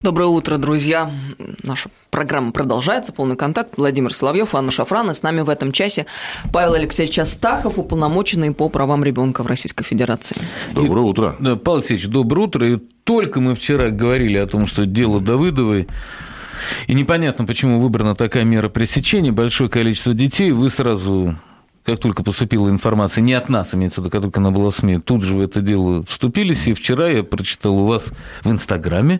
Доброе утро, друзья. Наша программа продолжается. «Полный контакт». Владимир Соловьев, Анна Шафран. И с нами в этом часе Павел Алексеевич Астахов, уполномоченный по правам ребенка в Российской Федерации. Доброе утро. Да, Павел Алексеевич, доброе утро. И только мы вчера говорили о том, что дело Давыдовой, и непонятно, почему выбрана такая мера пресечения, большое количество детей, вы сразу... Как только поступила информация, не от нас, имеется в виду, как только она была в СМИ, тут же в это дело вступились. И вчера я прочитал у вас в Инстаграме,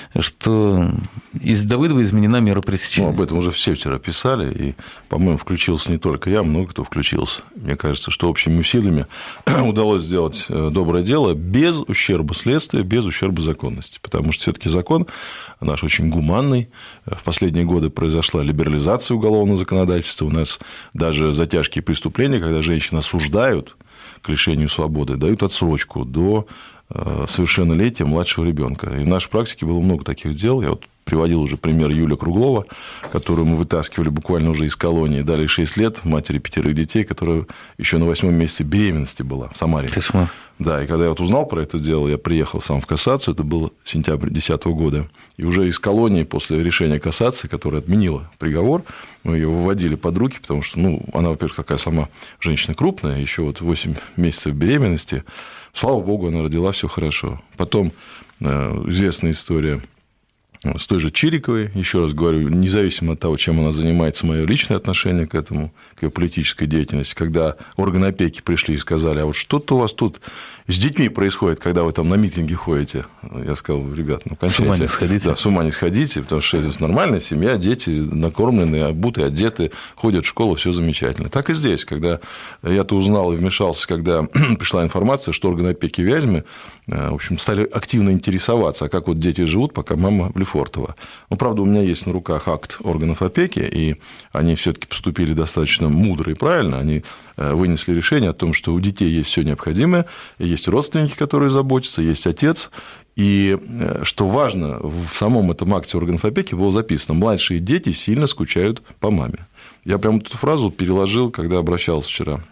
что из Давыдова изменена мера пресечения. Об этом уже все вчера писали, и, по-моему, включился не только я, много кто включился. Мне кажется, что общими усилиями удалось сделать доброе дело без ущерба следствия, без ущерба законности. Потому что все-таки закон наш очень гуманный. В последние годы произошла либерализация уголовного законодательства. У нас даже за тяжкие преступления, когда женщин осуждают к лишению свободы, дают отсрочку до совершеннолетия младшего ребенка. И в нашей практике было много таких дел. Я вот приводил уже пример Юлия Круглова, которую мы вытаскивали буквально уже из колонии, дали 6 лет матери 5 детей, которая еще на 8-м месяце беременности была в Самаре. Да, и когда я вот узнал про это дело, я приехал сам в кассацию, это был сентябрь 2010 года, и уже из колонии после решения кассации, которая отменила приговор, мы ее выводили под руки, потому что, она, во-первых, такая сама женщина крупная, еще вот 8 месяцев беременности, слава богу, она родила, все хорошо. Потом известная история с той же Чириковой, еще раз говорю, независимо от того, чем она занимается, мое личное отношение к этому, к ее политической деятельности, когда органы опеки пришли и сказали, а вот что-то у вас тут с детьми происходит, когда вы там на митинги ходите. Я сказал, ребят, кончайте. С ума не сходите. Да, с ума не сходите, потому что это нормальная семья, дети накормлены, обуты, одеты, ходят в школу, все замечательно. Так и здесь, когда я-то узнал и вмешался, когда пришла информация, что органы опеки Вязьмы, в общем, стали активно интересоваться, а как вот дети живут, пока мама в Лефортово. Правда, у меня есть на руках акт органов опеки, и они все-таки поступили достаточно мудро и правильно. Они вынесли решение о том, что у детей есть все необходимое, есть родственники, которые заботятся, есть отец. И, что важно, в самом этом акте органов опеки было записано: младшие дети сильно скучают по маме. Я прям эту фразу переложил, когда обращался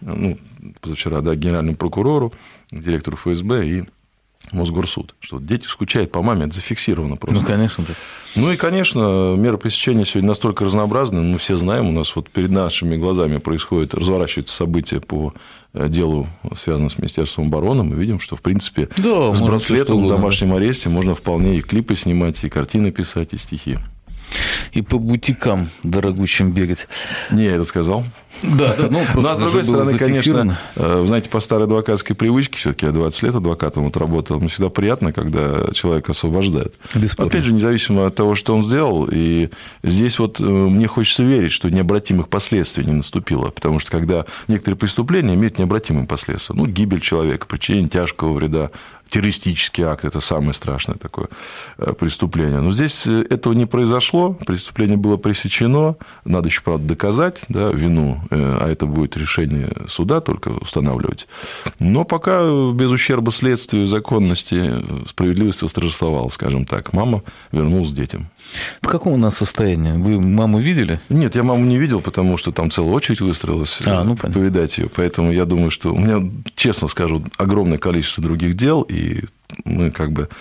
позавчера, к генеральному прокурору, к директору ФСБ и Мосгорсуд, что дети скучают по маме, это зафиксировано просто. Конечно. И, конечно, меры пресечения сегодня настолько разнообразны, мы все знаем, у нас вот перед нашими глазами разворачиваются события по делу, связанному с Министерством обороны, мы видим, что, в принципе, с браслетом в домашнем аресте можно вполне и клипы снимать, и картины писать, и стихи. И по бутикам дорогущим бегать. Не, я это сказал. Да, но, с другой стороны, конечно, вы знаете, по старой адвокатской привычке, все-таки я 20 лет адвокатом отработал, мне всегда приятно, когда человека освобождают. Бесспорно. Опять же, независимо от того, что он сделал, и здесь вот мне хочется верить, что необратимых последствий не наступило, потому что когда некоторые преступления имеют необратимые последствия, гибель человека, причинение тяжкого вреда, террористический акт – это самое страшное такое преступление. Но здесь этого не произошло, преступление было пресечено, надо еще, правда, доказать вину, а это будет решение суда только устанавливать. Но пока без ущерба следствию, законности, справедливость восторжествовала, скажем так. Мама вернулась к детям. В каком у нас состоянии? Вы маму видели? Нет, я маму не видел, потому что там целая очередь выстроилась повидать ее. Поэтому я думаю, что у меня, честно скажу, огромное количество других дел, и мы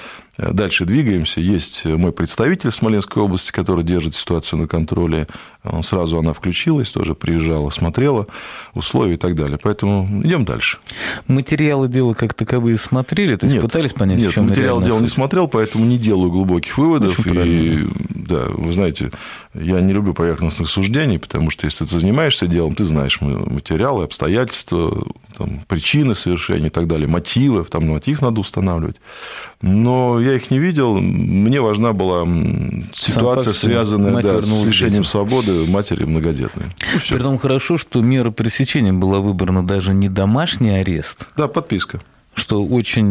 дальше двигаемся. Есть мой представитель в Смоленской области, который держит ситуацию на контроле. Сразу она включилась, тоже приезжала, смотрела условия и так далее. Поэтому идем дальше. Материалы дела как таковые смотрели? То есть пытались понять, в чем материал дела не смотрел, поэтому не делаю глубоких выводов. И, вы знаете, я не люблю поверхностных суждений, потому что если ты занимаешься делом, ты знаешь материалы, обстоятельства, причины совершения и так далее, мотивы, мотив надо устанавливать. Но я их не видел. Мне важна была ситуация, связанная с лишением свободы матери многодетной. Притом хорошо, что мера пресечения была выбрана даже не домашний арест. Да, подписка. Что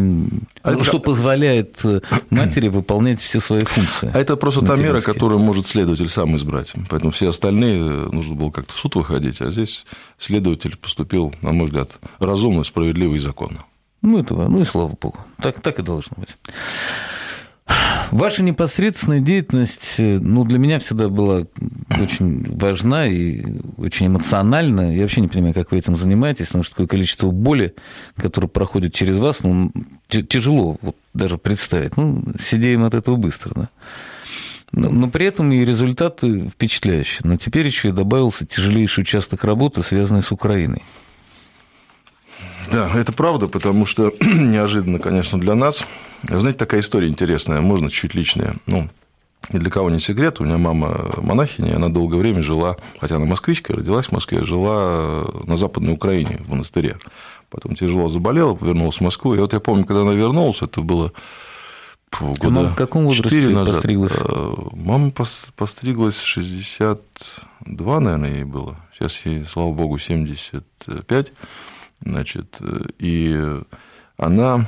что позволяет матери выполнять все свои функции. А это просто та мера, которую может следователь сам избрать. Поэтому все остальные нужно было как-то в суд выходить, а здесь следователь поступил, на мой взгляд, разумно, справедливо и законно. И слава богу. Так и должно быть. Ваша непосредственная деятельность, для меня всегда была очень важна и очень эмоциональна. Я вообще не понимаю, как вы этим занимаетесь, потому что такое количество боли, которое проходит через вас, тяжело даже представить. Сидеем от этого быстро, да? Но при этом и результаты впечатляющие. Но теперь еще и добавился тяжелейший участок работы, связанный с Украиной. Да, это правда, потому что неожиданно, конечно, для нас. Вы знаете, такая история интересная, можно чуть личная. Ну, ни для кого не секрет, у меня мама монахиня, она долгое время жила, хотя она москвичка, родилась в Москве, жила на Западной Украине, в монастыре. Потом тяжело заболела, вернулась в Москву. И вот я помню, когда она вернулась, это было года в каком возрасте постриглась? Мама постриглась 62, наверное, ей было. Сейчас ей, слава богу, 75. Значит, и она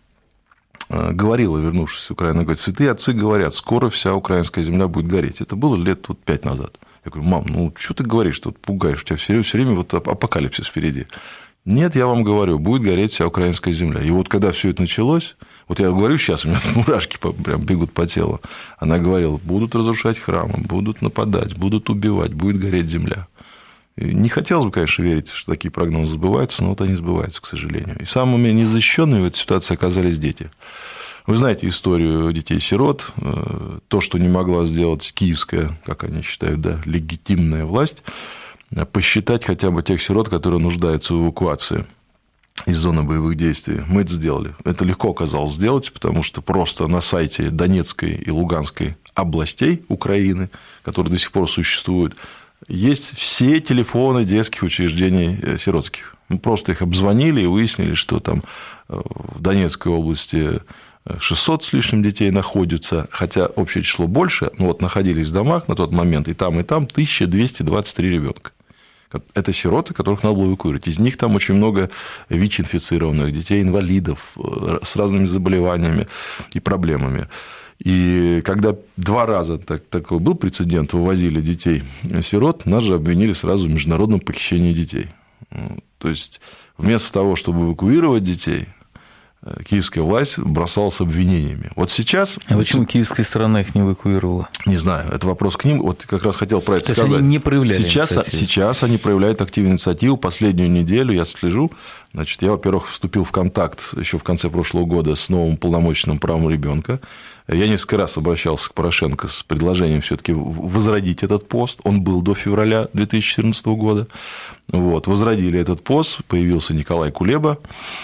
говорила, вернувшись с Украины, говорит: святые отцы говорят, скоро вся украинская земля будет гореть. Это было лет 5 назад. Я говорю: мам, ну что ты говоришь, ты вот пугаешь, у тебя все время вот апокалипсис впереди. Нет, я вам говорю, будет гореть вся украинская земля. И вот когда все это началось, вот я говорю сейчас, у меня мурашки прям бегут по телу. Она говорила: будут разрушать храмы, будут нападать, будут убивать, будет гореть земля. И не хотелось бы, конечно, верить, что такие прогнозы сбываются, но вот они сбываются, к сожалению. И самыми незащищенными в этой ситуации оказались дети. Вы знаете историю детей-сирот. То, что не могла сделать киевская, как они считают, да, легитимная власть, посчитать хотя бы тех сирот, которые нуждаются в эвакуации из зоны боевых действий. Мы это сделали. Это легко оказалось сделать, потому что просто на сайте Донецкой и Луганской областей Украины, которые до сих пор существуют, есть все телефоны детских учреждений сиротских. Мы просто их обзвонили и выяснили, что там в Донецкой области 600 с лишним детей находятся, хотя общее число больше, но вот находились в домах на тот момент и там 1223 ребенка. Это сироты, которых надо было эвакуировать. Из них там очень много ВИЧ-инфицированных, детей, инвалидов с разными заболеваниями и проблемами. И когда 2 раза такой был прецедент, вывозили детей-сирот, нас же обвинили сразу в международном похищении детей. То есть, вместо того, чтобы эвакуировать детей, киевская власть бросалась обвинениями. Вот сейчас... А почему киевская сторона их не эвакуировала? Не знаю, это вопрос к ним. Вот как раз хотел про это сказать. Они не проявляли сейчас они проявляют активную инициативу. Последнюю неделю я слежу. Значит, я, во-первых, вступил в контакт еще в конце прошлого года с новым полномоченным правом ребенка. Я несколько раз обращался к Порошенко с предложением все-таки возродить этот пост. Он был до февраля 2014 года. Вот, возродили этот пост, появился Николай Кулеба.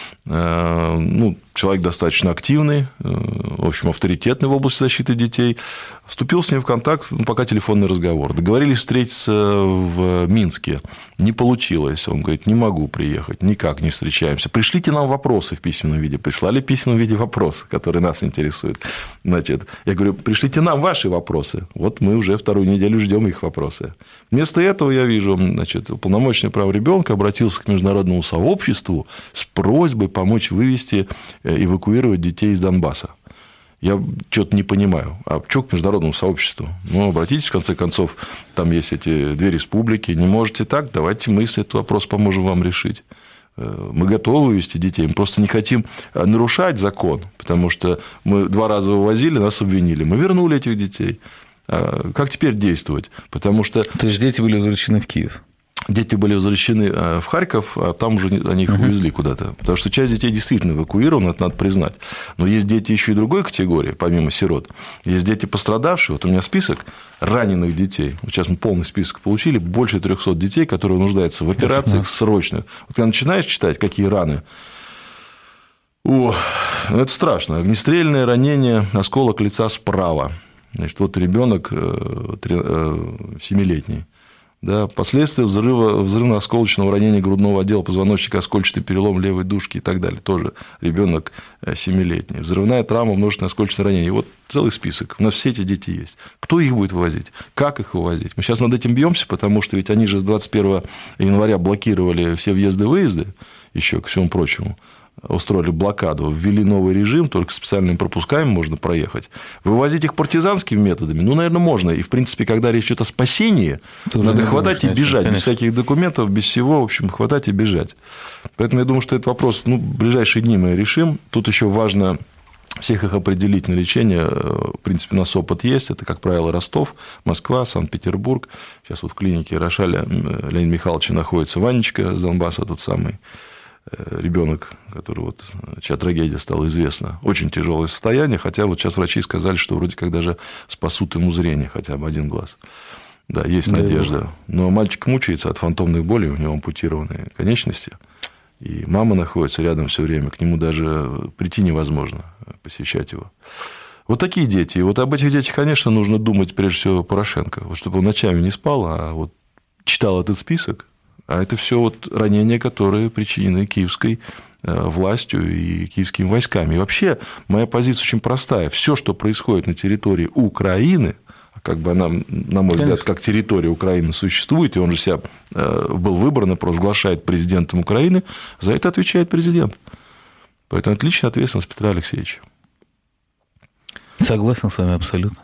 Ну, человек достаточно активный, в общем, авторитетный в области защиты детей. Вступил с ним в контакт, пока телефонный разговор. Договорились встретиться в Минске. Не получилось. Он говорит: не могу приехать, никак не встречаемся. Пришлите нам вопросы в письменном виде. Прислали в письменном виде вопросы, которые нас интересуют. Значит, я говорю: пришлите нам ваши вопросы. Вот мы уже 2-ю неделю ждем их вопросы. Вместо этого я вижу, значит, уполномоченный прав ребенка обратился к международному сообществу с просьбой помочь вывести, эвакуировать детей из Донбасса. Я что-то не понимаю. А что к международному сообществу? Ну, обратитесь, в конце концов, там есть эти 2 республики. Не можете так? Давайте мы этот вопрос поможем вам решить. Мы готовы вывести детей, мы просто не хотим нарушать закон, потому что мы 2 раза вывозили, нас обвинили. Мы вернули этих детей. Как теперь действовать? Потому что... То есть дети были возвращены в Киев? Дети были возвращены в Харьков, а там уже они их увезли куда-то. Потому что часть детей действительно эвакуирована, это надо признать. Но есть дети еще и другой категории, помимо сирот. Есть дети пострадавшие. Вот у меня список раненых детей. Вот сейчас мы полный список получили. Больше 300 детей, которые нуждаются в операциях срочных. Вот когда начинаешь читать, какие раны, это страшно. Огнестрельное ранение, осколок лица справа. Значит, вот ребенок 7-летний. Да, последствия взрывно-осколочного ранения грудного отдела позвоночника, оскольчатый перелом левой дужки и так далее. Тоже ребенок 7-летний. Взрывная травма, множественное осколочное ранение. Вот целый список. У нас все эти дети есть. Кто их будет вывозить? Как их вывозить? Мы сейчас над этим бьемся, потому что ведь они же с 21 января блокировали все въезды-выезды, еще ко всему прочему. Устроили блокаду, ввели новый режим, только специальными пропусками можно проехать. Вывозить их партизанскими методами, наверное, можно. И, в принципе, когда речь идет о спасении, тоже надо хватать и бежать. Конечно. Без всяких документов, без всего, в общем, хватать и бежать. Поэтому я думаю, что этот вопрос, в ближайшие дни мы решим. Тут еще важно всех их определить на лечение. В принципе, у нас опыт есть. Это, как правило, Ростов, Москва, Санкт-Петербург. Сейчас вот в клинике Рошаля Леонида Михайловича находится Ванечка с Донбасса, тот самый. ребенок, чья трагедия стала известна, очень тяжелое состояние, хотя вот сейчас врачи сказали, что вроде как даже спасут ему зрение, хотя бы один глаз. Да, есть надежда. Но мальчик мучается от фантомных болей, у него ампутированные конечности, и мама находится рядом все время, к нему даже прийти невозможно, посещать его. Вот такие дети. И вот об этих детях, конечно, нужно думать прежде всего Порошенко, вот чтобы он ночами не спал, а вот читал этот список. А это все вот ранения, которые причинены киевской властью и киевскими войсками. И вообще моя позиция очень простая. Все, что происходит на территории Украины, как бы она, на мой взгляд, как территория Украины существует, и он же себя был выбран и провозглашает президентом Украины, за это отвечает президент. Поэтому это личная ответственность Петра Алексеевича. Согласен с вами абсолютно.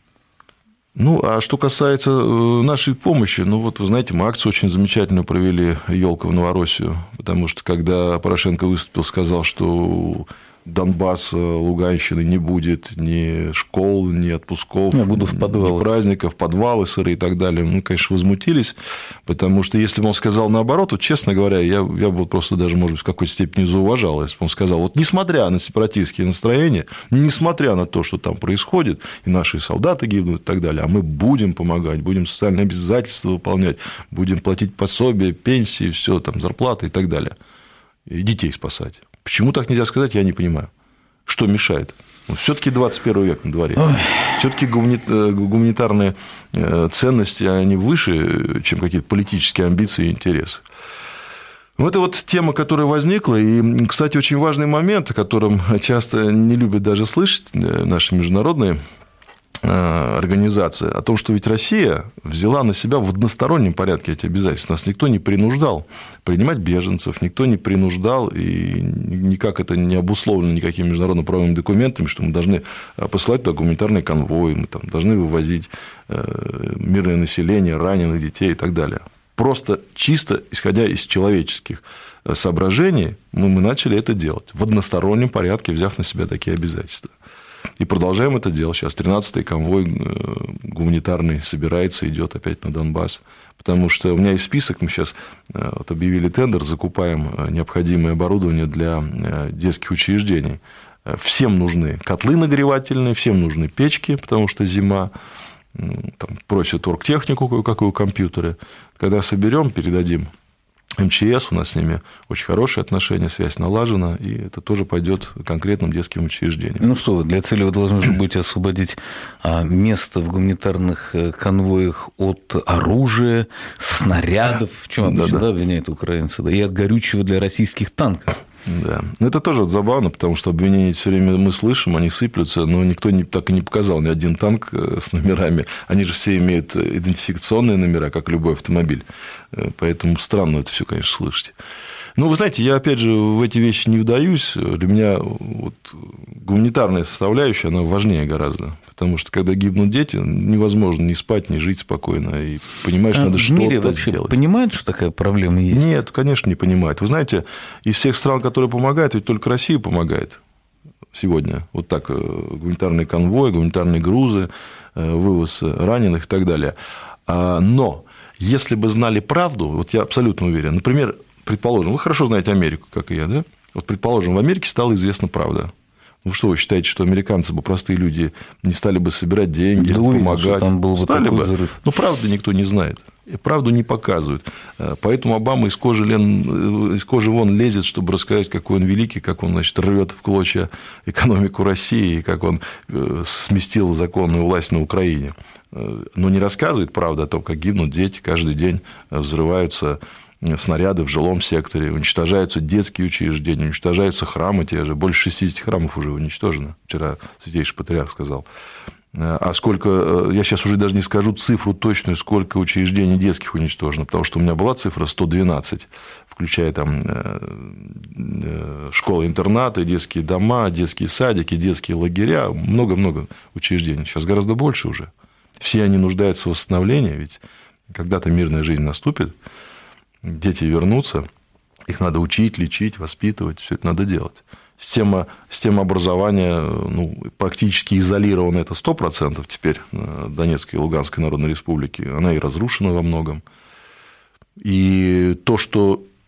Ну, а что касается нашей помощи, ну, вот, вы знаете, мы акцию очень замечательную провели «Елка в Новороссию», потому что, когда Порошенко выступил, сказал, что Донбасса, Луганщины не будет ни школ, ни отпусков, ни праздников, подвалы сырые и так далее. Мы, конечно, возмутились, потому что если бы он сказал наоборот, вот, честно говоря, я бы просто даже, может быть, в какой-то степени зауважал, если бы он сказал, вот несмотря на сепаратистские настроения, несмотря на то, что там происходит, и наши солдаты гибнут и так далее, а мы будем помогать, будем социальные обязательства выполнять, будем платить пособия, пенсии, все, там, зарплаты и так далее, и детей спасать. Почему так нельзя сказать, я не понимаю. Что мешает? Все-таки 21 век на дворе. Все-таки гуманитарные ценности, они выше, чем какие-то политические амбиции и интересы. Это вот тема, которая возникла. И, кстати, очень важный момент, о котором часто не любят даже слышать наши международные организации, о том, что ведь Россия взяла на себя в одностороннем порядке эти обязательства. Нас никто не принуждал принимать беженцев, никто не принуждал, и никак это не обусловлено никакими международно-правовыми документами, что мы должны посылать туда гуманитарные конвои, мы там должны вывозить мирное население, раненых детей и так далее. Просто чисто исходя из человеческих соображений мы начали это делать в одностороннем порядке, взяв на себя такие обязательства. И продолжаем это делать. Сейчас 13-й конвой гуманитарный собирается, идет опять на Донбасс. Потому что у меня есть список, мы сейчас вот объявили тендер, закупаем необходимое оборудование для детских учреждений. Всем нужны котлы нагревательные, всем нужны печки, потому что зима. Там просят оргтехнику, кое-какую, компьютеры. Когда соберем, передадим МЧС, у нас с ними очень хорошие отношения, связь налажена, и это тоже пойдет конкретным детским учреждениям. Ну что вы, для цели вы должны будете освободить место в гуманитарных конвоях от оружия, снарядов, в чем обычно обвиняют украинцы, и от горючего для российских танков. Да. Но это тоже забавно, потому что обвинения все время мы слышим, они сыплются, но никто так и не показал ни один танк с номерами. Они же все имеют идентификационные номера, как любой автомобиль. Поэтому странно это все, конечно, слышать. Ну, вы знаете, я, опять же, в эти вещи не вдаюсь. Для меня вот гуманитарная составляющая, она важнее гораздо. Потому что, когда гибнут дети, невозможно ни спать, ни жить спокойно. И понимаешь, надо что-то сделать. Понимают, что такая проблема есть? Нет, конечно, не понимают. Вы знаете, из всех стран, которые помогают, ведь только Россия помогает сегодня. Вот так, гуманитарные конвои, гуманитарные грузы, вывоз раненых и так далее. Но если бы знали правду, вот я абсолютно уверен, например, предположим, вы хорошо знаете Америку, как и я, да? Вот, предположим, в Америке стала известна правда. Ну, что вы считаете, что американцы бы, простые люди, не стали бы собирать деньги, помогать? Там был бы стали такой бы. взрыв. Но правды никто не знает. И правду не показывают. Поэтому Обама из кожи вон лезет, чтобы рассказать, какой он великий, как он, значит, рвет в клочья экономику России, и как он сместил законную власть на Украине. Но не рассказывает правду о том, как гибнут дети, каждый день взрываются снаряды в жилом секторе, уничтожаются детские учреждения, уничтожаются храмы те же, больше 60 храмов уже уничтожено, вчера Святейший Патриарх сказал. А сколько, я сейчас уже даже не скажу цифру точную, сколько учреждений детских уничтожено, потому что у меня была цифра 112, включая там школы-интернаты, детские дома, детские садики, детские лагеря, много-много учреждений, сейчас гораздо больше уже. Все они нуждаются в восстановлении, ведь когда-то мирная жизнь наступит, дети вернутся, их надо учить, лечить, воспитывать, все это надо делать. Система образования практически изолирована, это 100% теперь Донецкой и Луганской Народной Республики, она и разрушена во многом. И то, что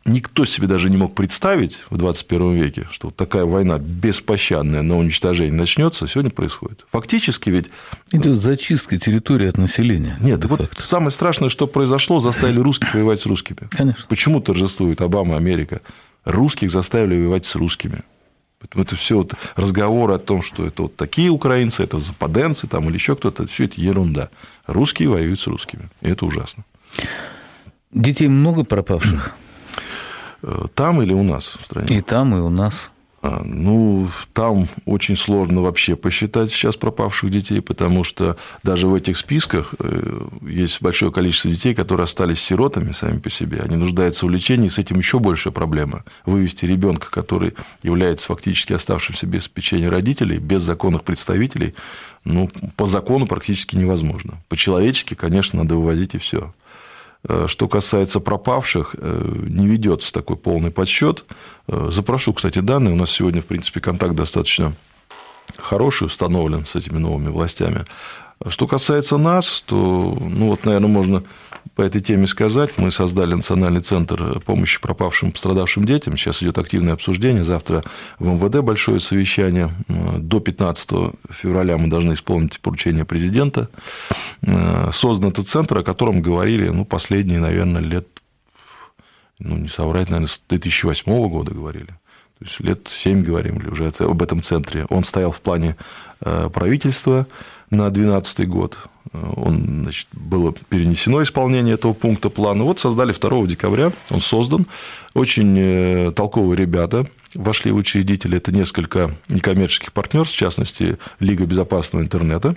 никто себе даже не мог представить в 21 веке, что вот такая война беспощадная на уничтожение начнется, сегодня происходит. Фактически ведь... Идет зачистка территории от населения. Нет, вот самое страшное, что произошло, заставили русских воевать с русскими. Конечно. Почему торжествует Обама, Америка? Русских заставили воевать с русскими. Это все вот разговоры о том, что это вот такие украинцы, это западенцы там, или еще кто-то, все это ерунда. Русские воюют с русскими. И это ужасно. Детей много пропавших? Там или у нас в стране? И там, и у нас. Ну, там очень сложно вообще посчитать сейчас пропавших детей, потому что даже в этих списках есть большое количество детей, которые остались сиротами сами по себе. Они нуждаются в лечении, и с этим еще большая проблема. Вывести ребенка, который является фактически оставшимся без попечения родителей, без законных представителей, ну, по закону практически невозможно. По-человечески, конечно, надо вывозить и все. Что касается пропавших, не ведется такой полный подсчет. Запрошу, кстати, данные. У нас сегодня, в принципе, контакт достаточно хороший, установлен с этими новыми властями. Что касается нас, то, ну, вот, наверное, можно по этой теме сказать. Мы создали Национальный центр помощи пропавшим, пострадавшим детям. Сейчас идет активное обсуждение. Завтра в МВД большое совещание. До 15 февраля мы должны исполнить поручение президента. Создан этот центр, о котором говорили, ну, последние, наверное, лет, ну, не соврать, наверное, с 2008 года говорили. То есть лет 7 говорим уже об этом центре. Он стоял в плане правительства на 2012 год. Значит, было перенесено исполнение этого пункта плана. Вот создали 2 декабря, он создан. Очень толковые ребята вошли в учредители. Это несколько некоммерческих партнерств, в частности, Лига безопасного интернета.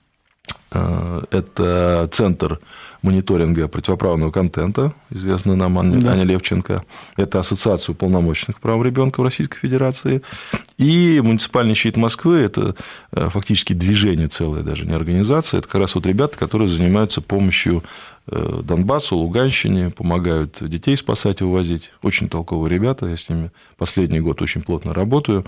Это центр мониторинга противоправного контента, известный нам Аня Левченко. Это Ассоциация уполномоченных прав ребенка в Российской Федерации. И муниципальный щит Москвы – это фактически движение целое, даже не организация. Это как раз вот ребята, которые занимаются помощью Донбассу, Луганщине, помогают детей спасать и увозить. Очень толковые ребята, я с ними последний год очень плотно работаю.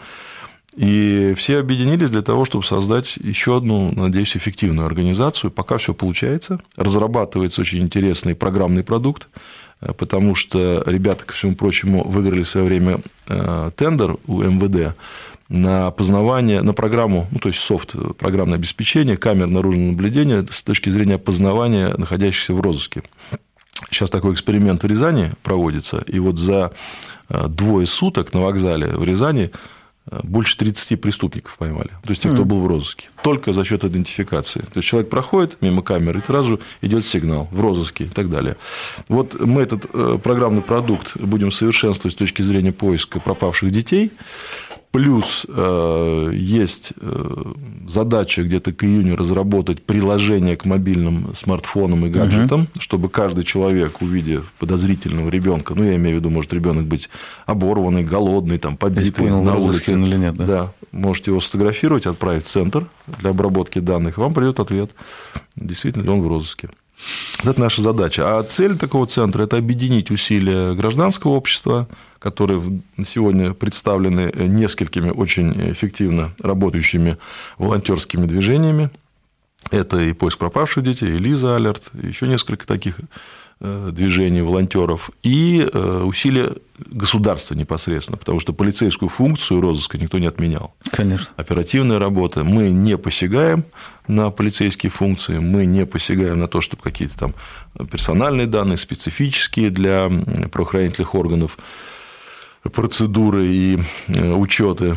И все объединились для того, чтобы создать еще одну, надеюсь, эффективную организацию. Пока все получается. Разрабатывается очень интересный программный продукт, потому что ребята, ко всему прочему, выиграли в свое время тендер у МВД на опознавание, на программу, ну, то есть софт, программное обеспечение, камер наружного наблюдения с точки зрения опознавания находящихся в розыске. Сейчас такой эксперимент в Рязани проводится, и вот за 2 суток на вокзале в Рязани больше 30 преступников поймали, то есть те, кто был в розыске, только за счет идентификации. То есть человек проходит мимо камеры, и сразу идет сигнал в розыске и так далее. Вот мы этот программный продукт будем совершенствовать с точки зрения поиска пропавших детей. Плюс есть задача где-то к июню разработать приложение к мобильным смартфонам и гаджетам, чтобы каждый человек, увидев подозрительного ребенка, ну, я имею в виду, может ребенок быть оборванный, голодный, там, побитый на улице, или нет, да, можете его сфотографировать, отправить в центр для обработки данных, и вам придет ответ, действительно ли он в розыске. Это наша задача. А цель такого центра – это объединить усилия гражданского общества, которые сегодня представлены несколькими очень эффективно работающими волонтерскими движениями. Это и поиск пропавших детей, и Лиза Алерт, и еще несколько таких движений волонтеров, и усилия государства непосредственно, потому что полицейскую функцию розыска никто не отменял. Конечно. Оперативная работа. Мы не посягаем на полицейские функции, мы не посягаем на то, чтобы какие-то там персональные данные, специфические для правоохранительных органов, процедуры и учеты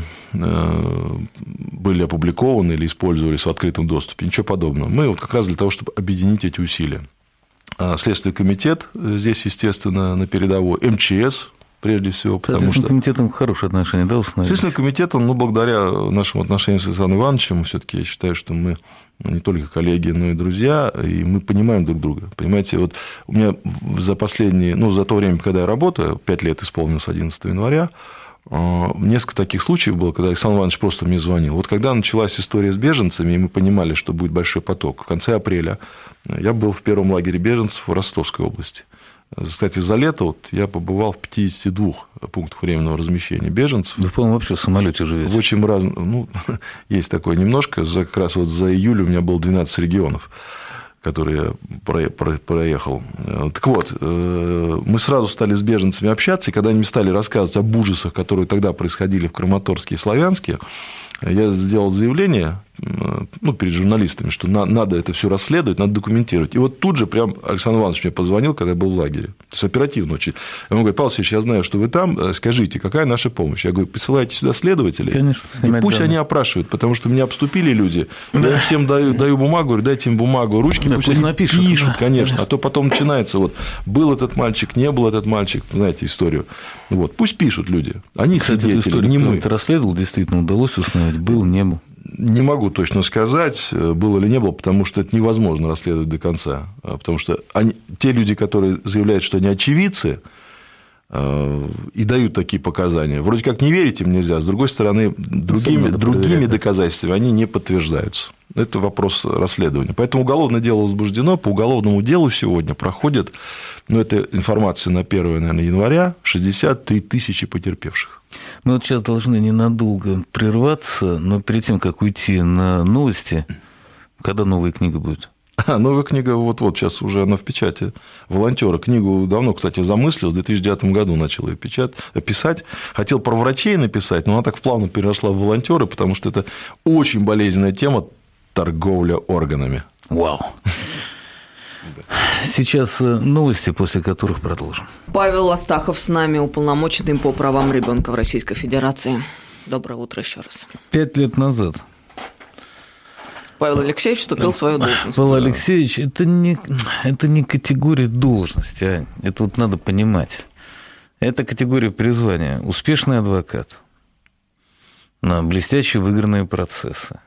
были опубликованы или использовались в открытом доступе. Ничего подобного. Мы вот как раз для того, чтобы объединить эти усилия. Следственный комитет здесь, естественно, на передовой, МЧС, прежде всего, потому что... С комитетом хорошие отношения, да, установили? Следственный комитет, ну, благодаря нашим отношениям с Александром Ивановичем, все-таки я считаю, что мы не только коллеги, но и друзья, и мы понимаем друг друга. Понимаете, вот у меня за последние, ну, за то время, когда я работаю, 5 лет исполнилось 11 января, несколько таких случаев было, когда Александр Иванович просто мне звонил. Вот когда началась история с беженцами, и мы понимали, что будет большой поток, в конце апреля я был в первом лагере беженцев в Ростовской области. Кстати, за лето вот я побывал в 52 пунктах временного размещения беженцев. Вы, по-моему, вообще в самолете живете. В очень разных, ну, есть такое немножко, как раз вот за июль у меня было 12 регионов, который я проехал. Так вот, мы сразу стали с беженцами общаться, и когда они стали рассказывать об ужасах, которые тогда происходили в Краматорске и Славянске, я сделал заявление перед журналистами, что надо это все расследовать, надо документировать. И вот тут же прям Александр Иванович мне позвонил, когда я был в лагере. То есть оперативно очень. Он говорит: Павел Алексеевич, я знаю, что вы там, скажите, какая наша помощь? Я говорю: присылайте сюда следователей, конечно, и пусть они опрашивают, потому что меня обступили люди. Да. Я всем даю бумагу, говорю: дайте им бумагу, ручки, да, пусть они пишут, да, конечно. А то потом начинается: вот был этот мальчик, не был этот мальчик, знаете историю. Вот, пусть пишут люди. Они свидетели, не мы. Ты расследовал, действительно удалось установить, был, не был? Не могу точно сказать, было или не было, потому что это невозможно расследовать до конца. Потому что те люди, которые заявляют, что они очевидцы, и дают такие показания, вроде как не верить им нельзя, с другой стороны, другими доказательствами они не подтверждаются. Это вопрос расследования. Поэтому уголовное дело возбуждено. По уголовному делу сегодня проходит, это информация на 1, наверное, января, 63 тысячи потерпевших. Мы вот сейчас должны ненадолго прерваться, но перед тем, как уйти на новости, когда новая книга будет? Новая книга вот сейчас уже она в печати. «Волонтеры». Книгу давно, кстати, замыслил, в 2009 году начал ее писать. Хотел про врачей написать, но она так плавно переросла в волонтеры, потому что это очень болезненная тема – торговля органами. Вау. Сейчас новости, после которых продолжим. Павел Астахов с нами, уполномоченный по правам ребенка в Российской Федерации. Доброе утро еще раз. 5 лет назад Павел Алексеевич вступил в свою должность. Павел Алексеевич, это не категория должности, Ань. Это вот надо понимать. Это категория призвания. Успешный адвокат на блестяще выигранные процессы.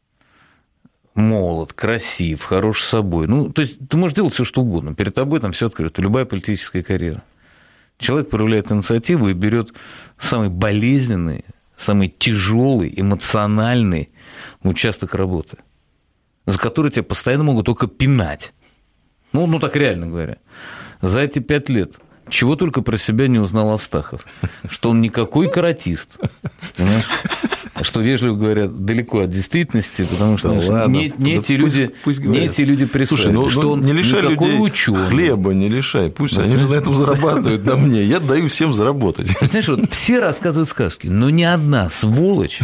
Молод, красив, хорош собой. То есть ты можешь делать все, что угодно. Перед тобой там все открыто. Любая политическая карьера. Человек проявляет инициативу и берет самый болезненный, самый тяжелый, эмоциональный участок работы, за который тебя постоянно могут только пинать. Так реально говоря. За эти 5 лет чего только про себя не узнал Астахов. Что он никакой каратист. Понимаешь? Что, вежливо говоря, далеко от действительности, потому что не эти люди присутствуют. Слушай, что он не лишай людей ученый. Хлеба не лишай. Пусть они же на этом зарабатывают на мне. Я даю всем заработать. Знаешь, все рассказывают сказки, но ни одна сволочь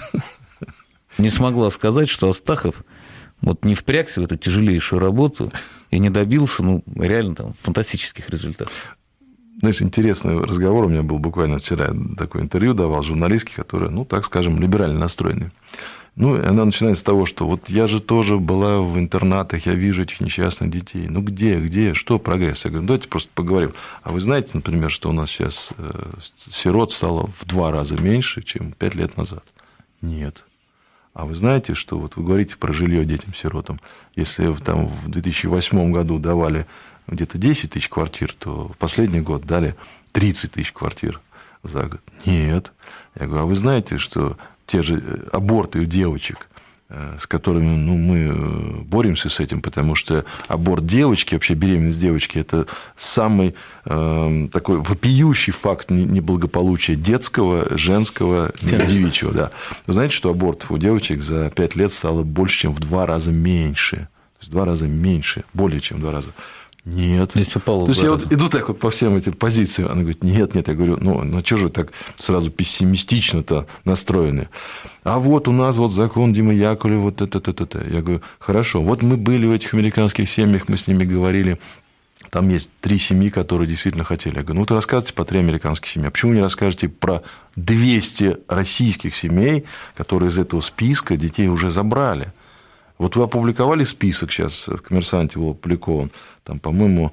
не смогла сказать, что Астахов не впрягся в эту тяжелейшую работу и не добился, реально фантастических результатов. Знаешь, интересный разговор у меня был буквально вчера, такое интервью давал журналистке, которая, так скажем, либерально настроенная. И она начинает с того, что я же тоже была в интернатах, я вижу этих несчастных детей. Где, что прогресс? Я говорю: давайте просто поговорим. А вы знаете, например, что у нас сейчас сирот стало в 2 раза меньше, чем 5 лет назад? Нет. А вы знаете, что вы говорите про жилье детям-сиротам? Если в 2008 году давали где-то 10 тысяч квартир, то в последний год дали 30 тысяч квартир за год. Нет. Я говорю: а вы знаете, что те же аборты у девочек, с которыми мы боремся с этим, потому что аборт девочки, вообще беременность девочки, это самый такой вопиющий факт неблагополучия детского, женского, девичьего. Да. Вы знаете, что абортов у девочек за 5 лет стало больше, чем в 2 раза меньше? То есть в 2 раза меньше, более чем в 2 раза. Нет. То есть я иду так по всем этим позициям. Она говорит: нет. Я говорю: что же вы так сразу пессимистично-то настроены? А у нас закон Димы Яковлева, это. Я говорю: хорошо, мы были в этих американских семьях, мы с ними говорили. Там есть 3 семьи, которые действительно хотели. Я говорю: вы рассказывайте по 3 американских семьи. А почему не расскажете про 200 российских семей, которые из этого списка детей уже забрали? Вы опубликовали список, сейчас в «Коммерсанте» был опубликован, там, по-моему,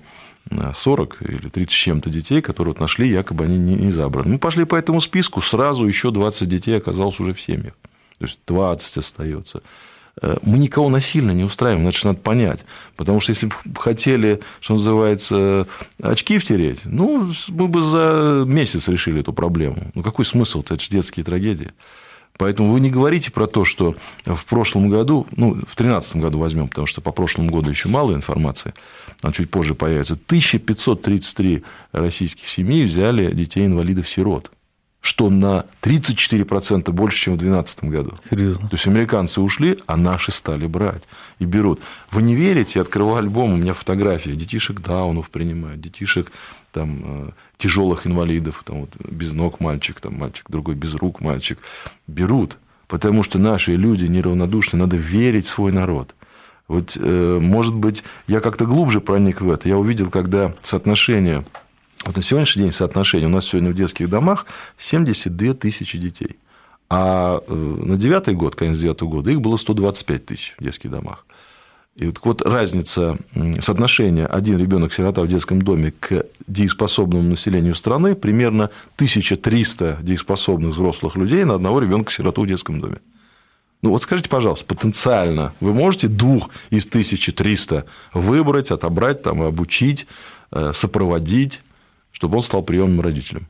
40 или 30 с чем-то детей, которые нашли, якобы они не забраны. Мы пошли по этому списку, сразу еще 20 детей оказалось уже в семьях. То есть 20 остается. Мы никого насильно не устраиваем, это же надо понять. Потому что если бы хотели, что называется, очки втереть, мы бы за месяц решили эту проблему. Какой смысл-то? Это же детские трагедии. Поэтому вы не говорите про то, что в прошлом году, в 2013 году возьмем, потому что по прошлому году еще мало информации, она чуть позже появится, 1533 российских семей взяли детей-инвалидов-сирот. что на 34% больше, чем в 2012 году. Серьезно? То есть американцы ушли, а наши стали брать и берут. Вы не верите, я открываю альбом, у меня фотографии, детишек Даунов принимают, детишек там, тяжелых инвалидов, там, вот, без ног мальчик, там, мальчик другой без рук мальчик. Берут, потому что наши люди неравнодушны, надо верить в свой народ. Вот, может быть, я как-то глубже проник в это. Я увидел, когда соотношение... Вот на сегодняшний день соотношение у нас сегодня в детских домах 72 тысячи детей. А на 9-й год, конец 9-го года, их было 125 тысяч в детских домах. И вот разница соотношения один ребенок-сирота в детском доме к дееспособному населению страны примерно 1300 дееспособных взрослых людей на одного ребенка-сироту в детском доме. Ну вот скажите, пожалуйста, потенциально вы можете 2 из 1300 выбрать, отобрать, там, обучить, сопроводить, чтобы он стал приемным родителем?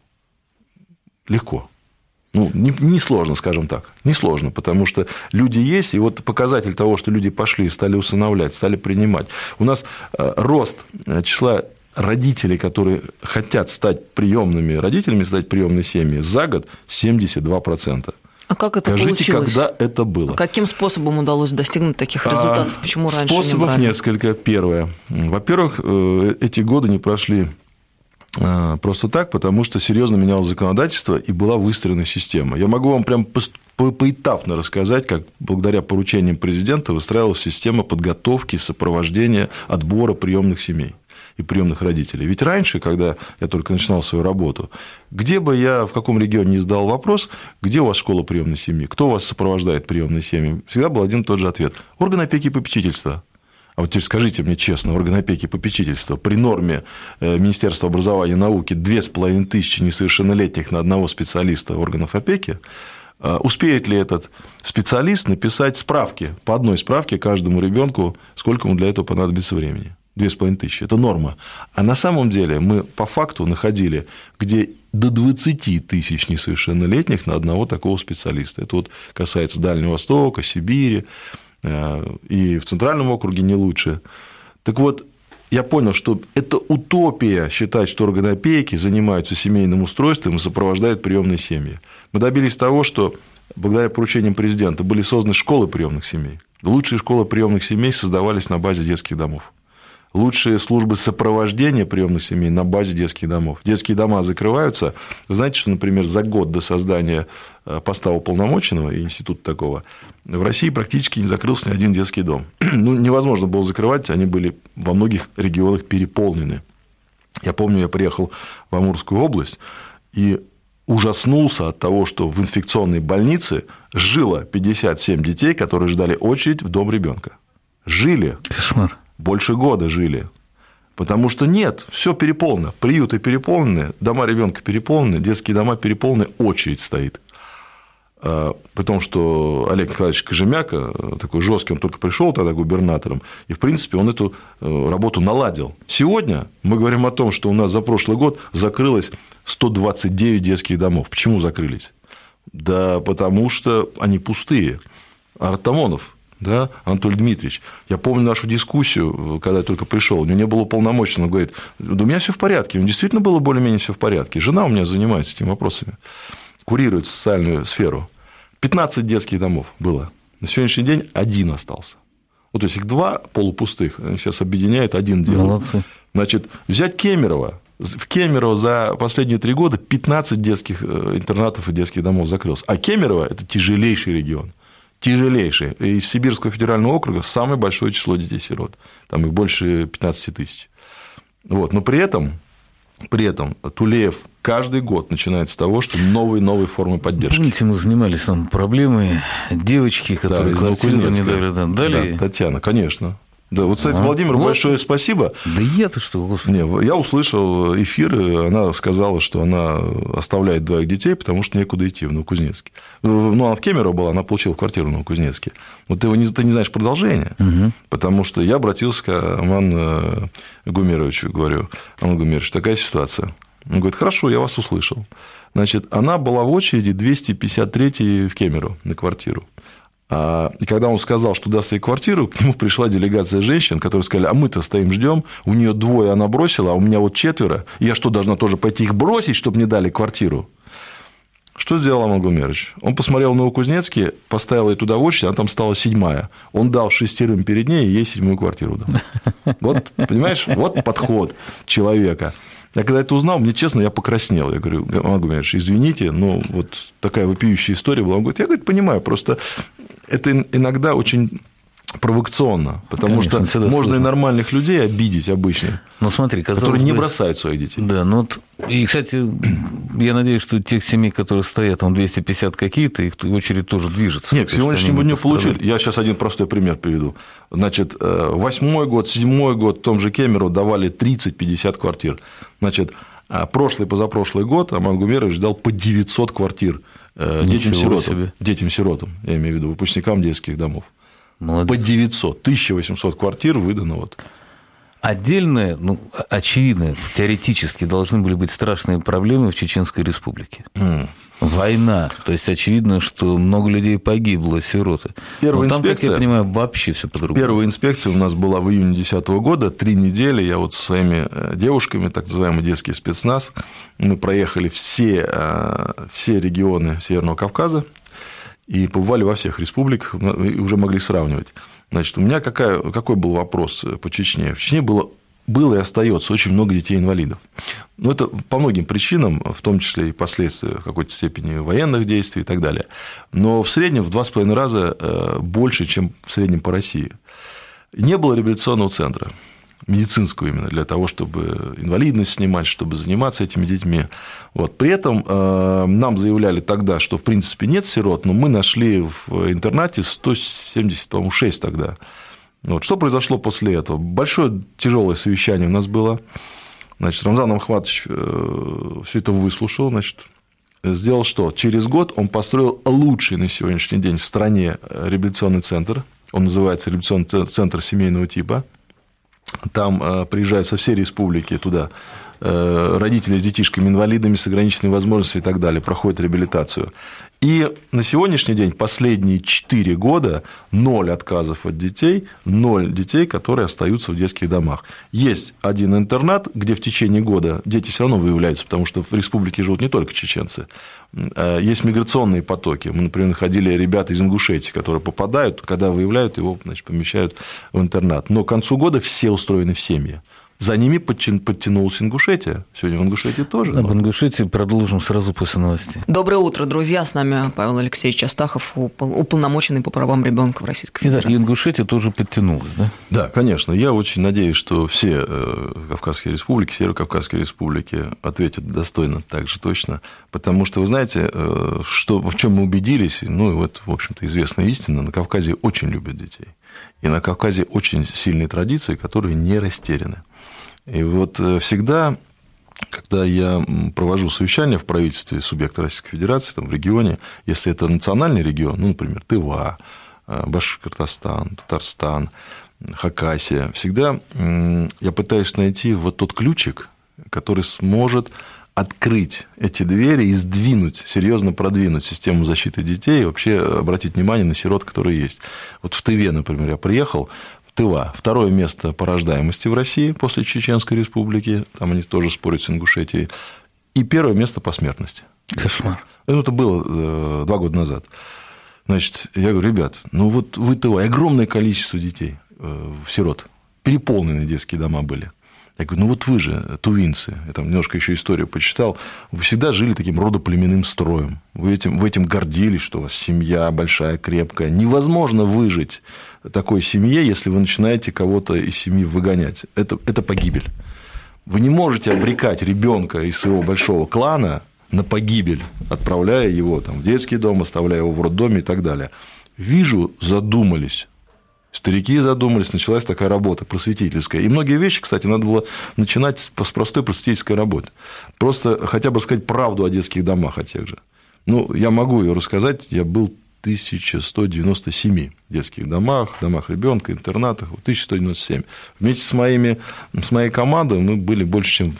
Легко. Ну, не сложно, скажем так. Не сложно, потому что люди есть, и вот показатель того, что люди пошли, стали усыновлять, стали принимать. У нас рост числа родителей, которые хотят стать приемными родителями, стать приемной семьей, за год 72%. А как это Скажите, получилось? когда это было? Каким способом удалось достигнуть таких результатов? Почему раньше не брали? Способов несколько. Первое. Во-первых, эти годы не прошли просто так, потому что серьезно менялось законодательство и была выстроена система. Я могу вам прям поэтапно рассказать, как благодаря поручениям президента выстраивалась система подготовки, сопровождения, отбора приемных семей и приемных родителей. Ведь раньше, когда я только начинал свою работу, где бы я, в каком регионе не задал вопрос, где у вас школа приемной семьи, кто вас сопровождает приемной семьи, всегда был один и тот же ответ: орган опеки и попечительства. А вот теперь скажите мне честно, орган опеки и попечительства при норме Министерства образования и науки 2500 несовершеннолетних на одного специалиста органов опеки, успеет ли этот специалист написать справки, по одной справке каждому ребенку, сколько ему для этого понадобится времени? 2500. Это норма. А на самом деле мы по факту находили, где до 20 тысяч несовершеннолетних на одного такого специалиста. Это вот касается Дальнего Востока, Сибири, и в Центральном округе не лучше. Так вот, я понял, что это утопия считать, что органы опеки занимаются семейным устройством и сопровождают приемные семьи. Мы добились того, что благодаря поручениям президента были созданы школы приемных семей. Лучшие школы приемных семей создавались на базе детских домов. Лучшие службы сопровождения приемных семей на базе детских домов. Детские дома закрываются. Вы знаете, что, например, за год до создания поста уполномоченного и института такого в России практически не закрылся ни один детский дом. Ну, невозможно было закрывать, они были во многих регионах переполнены. Я помню, я приехал в Амурскую область и ужаснулся от того, что в инфекционной больнице жило 57 детей, которые ждали очередь в дом ребенка. Жили. Кошмар. Больше года жили. Потому что нет, все переполнено. Приюты переполнены, дома ребенка переполнены, детские дома переполнены, очередь стоит. При том, что Олег Николаевич Кожемяка, такой жесткий, он только пришел тогда губернатором, и, в принципе, он эту работу наладил. Сегодня мы говорим о том, что у нас за прошлый год закрылось 129 детских домов. Почему закрылись? Да потому что они пустые. Артамонов, да, Анатолий Дмитриевич, я помню нашу дискуссию, когда я только пришел, у него не было уполномоченного, он говорит: да у меня все в порядке, у него действительно было более-менее все в порядке, жена у меня занимается этими вопросами, курирует социальную сферу. 15 детских домов было, на сегодняшний день 1 остался. Вот, то есть их 2 полупустых, сейчас объединяют, 1 делают. Молодцы. Значит, взять Кемерово. В Кемерово за последние 3 года 15 детских интернатов и детских домов закрылось. А Кемерово – это тяжелейший регион. Тяжелейший. Из Сибирского федерального округа самое большое число детей-сирот. Там их больше 15 тысяч. Вот. Но при этом Тулеев каждый год начинает с того, что новые формы поддержки. Помните, мы занимались там проблемой девочки, которые дали. Да, Татьяна, конечно. Да, вот, кстати, Владимиру большое спасибо. Да я-то что, Господи. Не, я услышал эфир, и она сказала, что она оставляет 2 детей, потому что некуда идти в Новокузнецке. Ну, она в Кемерово была, она получила квартиру в Новокузнецке. Вот ты не знаешь продолжения, потому что я обратился к Аману Гумеровичу, говорю: Аман Гумерович, такая ситуация. Он говорит: хорошо, я вас услышал. Значит, она была в очереди 253 в Кемерово на квартиру. И когда он сказал, что даст ей квартиру, к нему пришла делегация женщин, которые сказали: а мы-то стоим, ждем, у нее 2 она бросила, а у меня вот 4, я что, должна тоже пойти их бросить, чтобы мне дали квартиру? Что сделал Аман Гумерович? Он посмотрел в Новокузнецке, поставил ей туда очередь, она там стала 7-я. Он дал 6 перед ней, и ей 7-ю квартиру дал. Вот, понимаешь, вот подход человека. Я когда это узнал, мне, честно, я покраснел. Я говорю, Аман Гумерович, извините, но вот такая вопиющая история была. Он говорит, я, говорит, понимаю, просто это иногда очень провокационно, потому конечно, что можно сложно. И нормальных людей обидеть обычных, которые не бросают своих детей. Да, ну вот, и, кстати, я надеюсь, что тех семей, которые стоят, там 250 какие-то, их очередь тоже движется. Нет, к сегодняшнему дню получили. Я сейчас один простой пример приведу. Значит, 8-й год, 7-й год в том же Кемерово давали 30-50 квартир. Значит, прошлый, позапрошлый год Аман Гумерович дал по 900 квартир детям-сиротам, я имею в виду, выпускникам детских домов. Молодец. По 900, 1800 квартир выдано. Вот. Отдельные, ну, очевидно, теоретически должны были быть страшные проблемы в Чеченской Республике. Война. То есть, очевидно, что много людей погибло, сироты. Первая там, инспекция, как я понимаю, вообще все по-другому. Первая инспекция у нас была в июне 2010 года. 3 недели я вот со своими девушками, так называемый детский спецназ, мы проехали все регионы Северного Кавказа. И побывали во всех республиках, и уже могли сравнивать. Значит, у меня какой был вопрос по Чечне? В Чечне было и остается очень много детей-инвалидов. Но это по многим причинам, в том числе и последствия в какой-то степени военных действий и так далее. Но в среднем в 2,5 раза больше, чем в среднем по России. Не было реабилитационного центра, медицинского именно, для того, чтобы инвалидность снимать, чтобы заниматься этими детьми. Вот. При этом нам заявляли тогда, что в принципе нет сирот, но мы нашли в интернате 176 тогда. Вот. Что произошло после этого? Большое тяжелое совещание у нас было. Значит, Рамзан Амхватович все это выслушал, значит, сделал что? Через год он построил лучший на сегодняшний день в стране реабилитационный центр. Он называется реабилитационный центр семейного типа. Там приезжают со всей республики туда родители с детишками-инвалидами, с ограниченными возможностями и так далее, проходят реабилитацию. И на сегодняшний день, последние 4 года, 0 отказов от детей, 0 детей, которые остаются в детских домах. Есть один интернат, где в течение года дети все равно выявляются, потому что в республике живут не только чеченцы. Есть миграционные потоки. Мы, например, находили ребята из Ингушетии, которые попадают, когда выявляют, его, значит, помещают в интернат. Но к концу года все устроены в семьи. За ними подтянулась Ингушетия. Сегодня в Ингушетии тоже. Об Ингушетии продолжим сразу после новостей. Доброе утро, друзья. С нами Павел Алексеевич Астахов, уполномоченный по правам ребенка в Российской Федерации. И Ингушетия тоже подтянулась, да? Да, конечно. Я очень надеюсь, что все Кавказские республики, Северо-Кавказские республики ответят достойно, так же точно. Потому что, вы знаете, в чем мы убедились, ну, это, в общем-то, известная истина, на Кавказе очень любят детей. И на Кавказе очень сильные традиции, которые не растеряны. И вот всегда, когда я провожу совещания в правительстве субъекта Российской Федерации, там, в регионе, если это национальный регион, ну, например, Тыва, Башкортостан, Татарстан, Хакасия, всегда я пытаюсь найти вот тот ключик, который сможет открыть эти двери и серьезно продвинуть систему защиты детей и вообще обратить внимание на сирот, которые есть. Вот в Тыве, например, я приехал, Тыва, 2-е место по рождаемости в России после Чеченской Республики, там они тоже спорят с Ингушетией, и 1-е место по смертности. Кошмар. Это было 2 года назад. Значит, я говорю, ребят, ну вот вы Тыва, огромное количество детей, сирот, переполненные детские дома были. Я говорю, ну вот вы же, тувинцы, я там немножко еще историю почитал, вы всегда жили таким родоплеменным строем, вы этим гордились, что у вас семья большая, крепкая. Невозможно выжить такой семье, если вы начинаете кого-то из семьи выгонять. Это погибель. Вы не можете обрекать ребенка из своего большого клана на погибель, отправляя его там, в детский дом, оставляя его в роддоме и так далее. Вижу, задумались. Старики задумались, началась такая работа просветительская. И многие вещи, кстати, надо было начинать с простой просветительской работы. Просто хотя бы сказать правду о детских домах, о тех же. Ну, я могу ее рассказать. Я был в 1197 детских домах ребенка, интернатах, 1197. Вместе с моей командой мы были больше, чем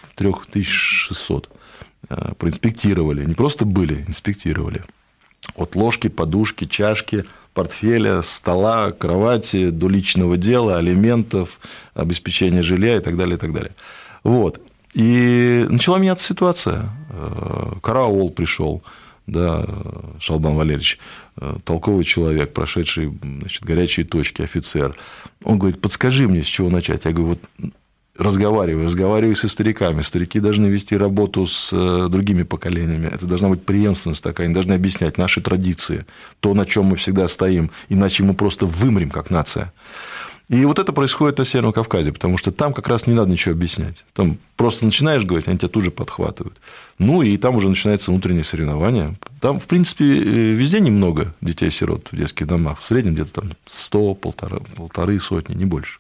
3600. Проинспектировали. Не просто были, инспектировали. От ложки, подушки, чашки, портфеля, стола, кровати, до личного дела, алиментов, обеспечения жилья и так далее, и так далее. Вот. И начала меняться ситуация. Караул пришел. да, Шалбан Валерьевич, толковый человек, прошедший, значит, горячие точки, офицер. Он говорит, подскажи мне, с чего начать. Я говорю, вот разговариваю со стариками. Старики должны вести работу с другими поколениями. Это должна быть преемственность такая. Они должны объяснять наши традиции, то, на чем мы всегда стоим, иначе мы просто вымрем как нация. И вот это происходит на Северном Кавказе, потому что там как раз не надо ничего объяснять. Там просто начинаешь говорить, они тебя тут же подхватывают. Ну, и там уже начинается внутреннее соревнование. Там, в принципе, везде немного детей-сирот в детских домах. В среднем где-то там 100, полторы сотни, не больше.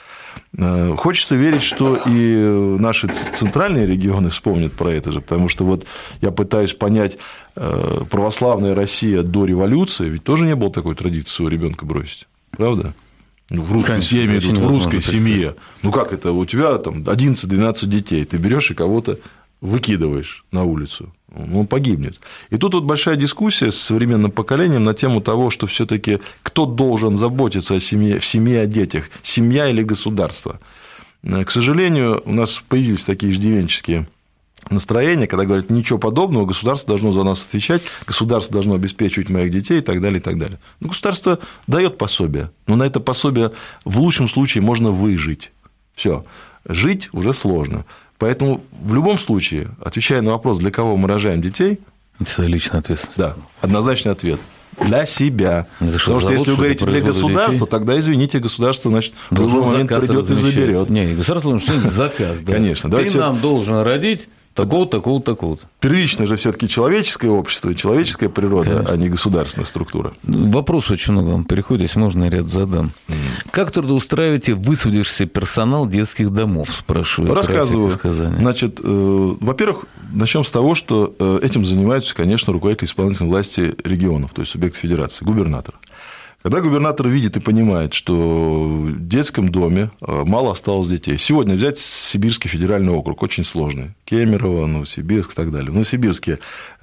Хочется верить, что и наши центральные регионы вспомнят про это же, потому что вот я пытаюсь понять, православная Россия до революции, ведь тоже не было такой традиции своего ребенка бросить, правда? В русской семье, в русской семье. Ну как это? У тебя там 11-12 детей, ты берешь и кого-то выкидываешь на улицу, он погибнет. И тут вот большая дискуссия с современным поколением на тему того, что все-таки кто должен заботиться о семье, в семье о детях, семья или государство. К сожалению, у нас появились такие иждивенческие настроения, когда говорят, ничего подобного, государство должно за нас отвечать, государство должно обеспечивать моих детей и так далее, и так далее. Но государство дает пособие, но на это пособие в лучшем случае можно выжить. Все, жить уже сложно. Поэтому в любом случае, отвечая на вопрос, для кого мы рожаем детей, это личная ответственность. Да, однозначный ответ. Для себя. Потому что если вы говорите для государства, тогда, извините, государство, значит, в любой момент придет и заберет. Не, государство должно что-нибудь заказ. Конечно. Ты нам должен родить такого-то, такого-то. Первично же все-таки человеческое общество, человеческая природа, конечно, а не государственная структура. Вопрос очень много вам приходит, если можно, я ряд задам. Как трудоустраиваете высвободившийся персонал детских домов, спрашиваю. Рассказываю. Значит, во-первых, начнем с того, что этим занимаются, конечно, руководители исполнительной власти регионов, то есть субъект федерации, губернатор. Когда губернатор видит и понимает, что в детском доме мало осталось детей. Сегодня взять Сибирский федеральный округ, очень сложный. Кемерово, Новосибирск и так далее. В Новосибирске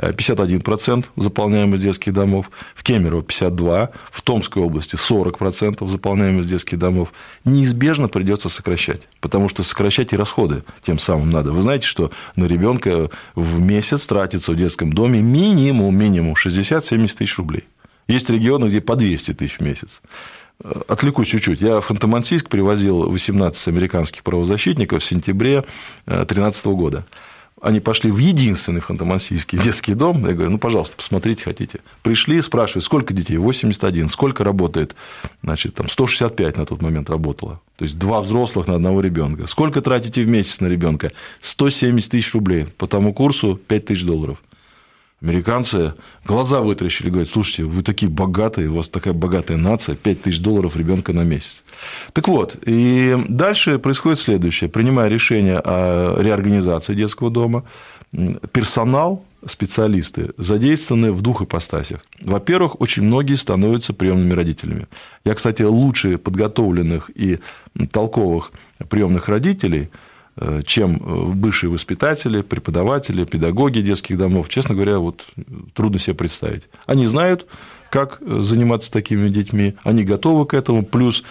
51% заполняемость детских домов, в Кемерово 52%, в Томской области 40% заполняемость детских домов. Неизбежно придется сокращать, потому что сокращать и расходы тем самым надо. Вы знаете, что на ребенка в месяц тратится в детском доме минимум 60-70 тысяч рублей. Есть регионы, где по 200 тысяч в месяц. Отвлекусь чуть-чуть. Я в Ханты-Мансийск привозил 18 американских правозащитников в сентябре 2013 года. Они пошли в единственный в Ханты-Мансийске детский дом. Я говорю, пожалуйста, посмотрите, хотите. Пришли, спрашивают, сколько детей? 81. Сколько работает? Значит, там 165 на тот момент работало. То есть 2 взрослых на одного ребенка. Сколько тратите в месяц на ребенка? 170 тысяч рублей. По тому курсу $5000. Американцы глаза вытрящили, говорят, слушайте, вы такие богатые, у вас такая богатая нация, $5000 ребенка на месяц. Так вот, и дальше происходит следующее. Принимая решение о реорганизации детского дома, персонал, специалисты задействованы в 2 ипостасях. Во-первых, очень многие становятся приемными родителями. Я, кстати, лучше подготовленных и толковых приемных родителей, чем бывшие воспитатели, преподаватели, педагоги детских домов, честно говоря, вот трудно себе представить. Они знают, как заниматься такими детьми, они готовы к этому, плюс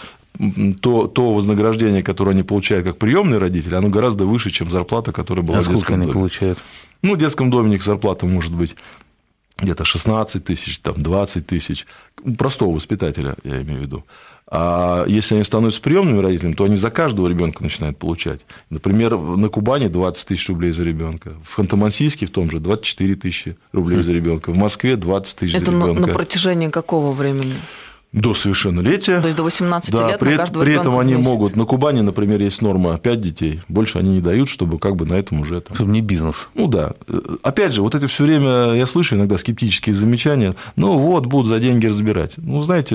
то вознаграждение, которое они получают как приемные родители, оно гораздо выше, чем зарплата, которая была в детском доме. Сколько они получают? В детском доме зарплата может быть где-то 16 тысяч, 20 тысяч, простого воспитателя, я имею в виду. А если они становятся приемными родителями, то они за каждого ребенка начинают получать. Например, на Кубани 20 тысяч рублей за ребенка, в Ханты-Мансийске в том же 24 тысячи рублей за ребенка, в Москве 20 тысяч за ребенка. Это на протяжении какого времени? До совершеннолетия. То есть до 18 лет при, на каждого при ребенка этом они в месяц. могут. На Кубани, например, есть норма 5 детей. Больше они не дают, чтобы на этом уже. Чтобы не бизнес. Да. Опять же, вот это все время я слышу иногда скептические замечания. Будут за деньги разбирать. Знаете,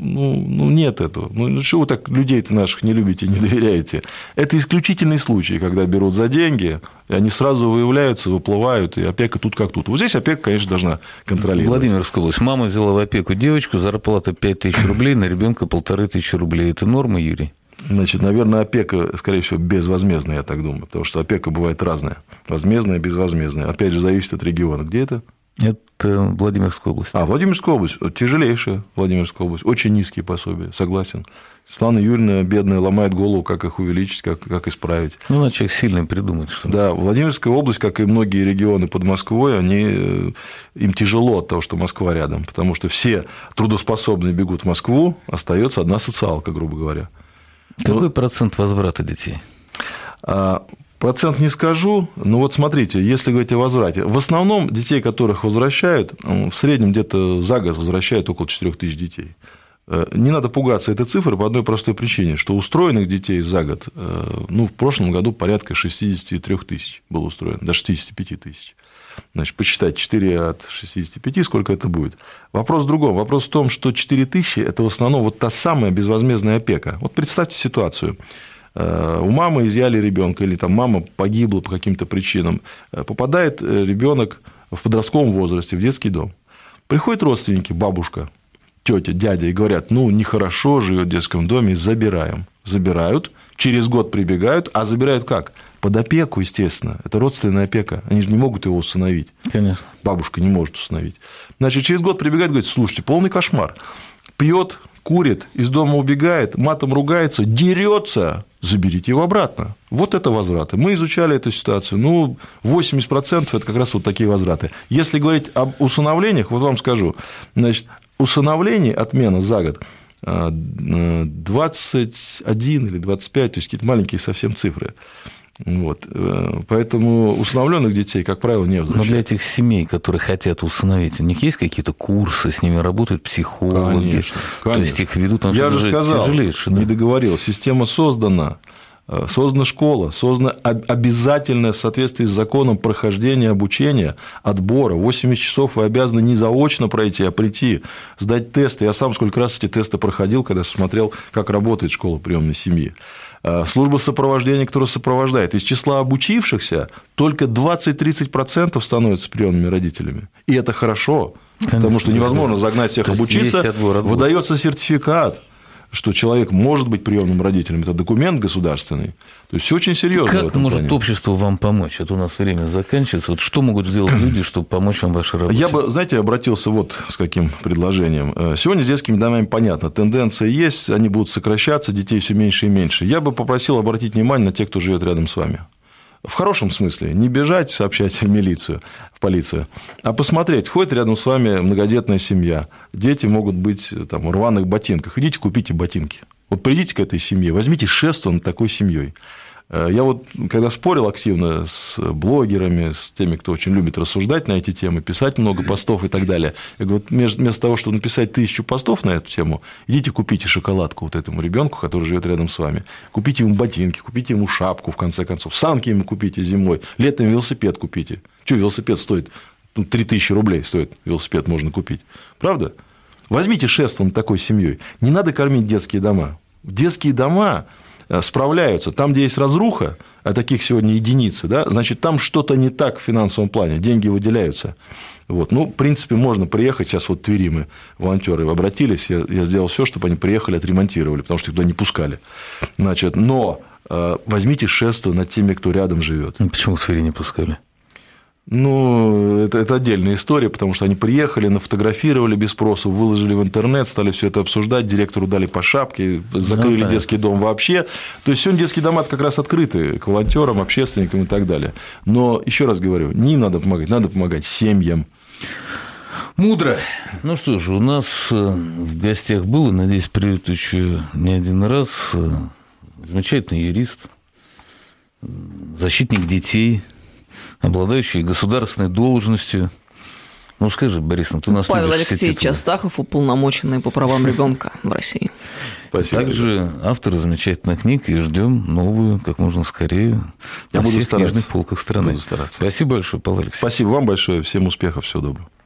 нет этого. Что вы так людей-то наших не любите, не доверяете? Это исключительный случай, когда берут за деньги, и они сразу выявляются, выплывают, и опека тут как тут. Вот здесь опека, конечно, должна контролировать. Владимирская область. Мама взяла в опеку девочку, зарплата 5000 рублей, на ребенка 1500 рублей. Это норма, Юрий? Значит, наверное, опека, скорее всего, безвозмездная, я так думаю, потому что опека бывает разная. Возмездная, безвозмездная. Опять же, зависит от региона. Где это Это Владимирская область. Владимирская область, тяжелейшая Владимирская область, очень низкие пособия, согласен. Светлана Юрьевна, бедная, ломает голову, как их увеличить, как исправить. Ну, надо человек сильный придумать. Что... Да, Владимирская область, как и многие регионы под Москвой, им тяжело от того, что Москва рядом, потому что все трудоспособные бегут в Москву, остается одна социалка, грубо говоря. Какой процент возврата детей? Процент не скажу, но вот смотрите, если говорить о возврате, в основном детей, которых возвращают, в среднем где-то за год возвращают около 4000 детей. Не надо пугаться этой цифры по одной простой причине, что устроенных детей за год, в прошлом году порядка 63 тысяч было устроено, до 65 тысяч. Значит, посчитать 4 от 65, сколько это будет. Вопрос в другом. Вопрос в том, что 4 тысячи – это в основном вот та самая безвозмездная опека. Вот представьте ситуацию. У мамы изъяли ребенка, или там мама погибла по каким-то причинам, попадает ребенок в подростковом возрасте в детский дом. Приходят родственники, бабушка, тетя, дядя, и говорят, нехорошо живет в детском доме, забираем. Забирают, через год прибегают, а забирают как? Под опеку, естественно. Это родственная опека. Они же не могут его усыновить. Конечно. Бабушка не может усыновить. Значит, через год прибегает, говорит, слушайте, полный кошмар. Пьет, курит, из дома убегает, матом ругается, дерется, заберите его обратно. Вот это возвраты. Мы изучали эту ситуацию. 80% это как раз вот такие возвраты. Если говорить об усыновлениях, вот вам скажу, значит, усыновлений, отмена за год 21 или 25, то есть какие-то маленькие совсем цифры. Вот. Поэтому усыновленных детей, как правило, не возвращают. Но для этих семей, которые хотят усыновить, у них есть какие-то курсы, с ними работают психологи? Конечно. То есть их ведут... Я же сказал, не договорил, система создана школа, создано обязательное в соответствии с законом прохождение обучения, отбора. 80 часов вы обязаны не заочно пройти, а прийти, сдать тесты. Я сам сколько раз эти тесты проходил, когда смотрел, как работает школа приемной семьи. Служба сопровождения, которая сопровождает. Из числа обучившихся только 20-30% становятся приемными родителями. И это хорошо, потому что невозможно загнать всех обучиться. Выдается сертификат, что человек может быть приемным родителем. Это документ государственный. То есть все очень серьезно. Как может общество вам помочь? Это у нас время заканчивается. Вот что могут сделать люди, чтобы помочь вам в вашей работе? Я бы, обратился вот с каким предложением. Сегодня с детскими домами понятно, тенденция есть, они будут сокращаться, детей все меньше и меньше. Я бы попросил обратить внимание на тех, кто живет рядом с вами. В хорошем смысле. Не бежать, сообщать в милицию, в полицию, а посмотреть, ходит рядом с вами многодетная семья, дети могут быть там, в рваных ботинках. Идите, купите ботинки. Вот придите к этой семье, возьмите шефство над такой семьей. Я вот, когда спорил активно с блогерами, с теми, кто очень любит рассуждать на эти темы, писать много постов и так далее, я говорю, вместо того, чтобы написать 1000 постов на эту тему, идите купите шоколадку вот этому ребенку, который живет рядом с вами, купите ему ботинки, купите ему шапку, в конце концов, санки ему купите зимой, летом велосипед купите. Что велосипед стоит? 3000 рублей стоит велосипед, можно купить. Правда? Возьмите шефство над такой семьей. Не надо кормить детские дома. Детские дома справляются. Там, где есть разруха, а таких сегодня единицы, да, значит, там что-то не так в финансовом плане, деньги выделяются. Вот. В принципе, можно приехать, сейчас вот в Твери мы, волонтеры, обратились, я сделал все, чтобы они приехали, отремонтировали, потому что их туда не пускали. Значит, но возьмите шефство над теми, кто рядом живет. Почему в Твери не пускали? Это отдельная история, потому что они приехали, нафотографировали без спросу, выложили в интернет, стали все это обсуждать, директору дали по шапке, закрыли детский дом вообще. То есть сегодня детские дома как раз открыты к волонтерам, общественникам и так далее. Но еще раз говорю, не им надо помогать семьям. Мудро. Ну что же, у нас в гостях был, и, надеюсь, придет еще не один раз, замечательный юрист, защитник детей, обладающий государственной должностью. Скажи, Борис, ты нас Павел Алексеевич Астахов, уполномоченный по правам ребенка в России. Спасибо. Также автор замечательных книг, и ждем новую, как можно скорее, на всех книжных полках страны. Буду стараться. Спасибо большое, Павел Алексеевич. Спасибо вам большое, всем успехов, всего доброго.